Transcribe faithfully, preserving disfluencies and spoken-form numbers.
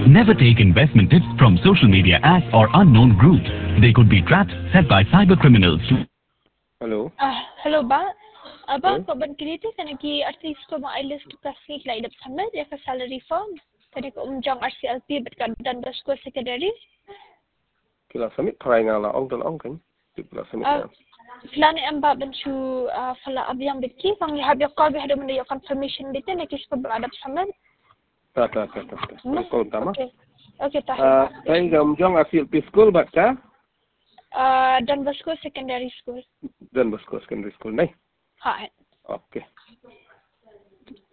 Never take investment tips from social media ads or unknown groups. They could be traps set by cyber criminals. Hello. Ah, hello ba? Aba, Hello. ko ban kini te kana ki artis ko ma ilis to kasi la idap sama dia ka salary form. Kana ko umjang R C L P bet ka dan das ko secondary. Kila samit try nga la ong dan ong kan. Kila samit Ah, nga. Flani amba ben chu fala abyang bitki pang ihab yak ko bi hado man yo confirmation bit na kis ko adap sama. Ta ta ta ta. Kau utama. Okay. Okay, Ah, tahu. saya ga umjang R C L P school bat ka? Ah, Dan Bosco Secondary School. Dan Bosco Secondary School, nay. Ha. Okay.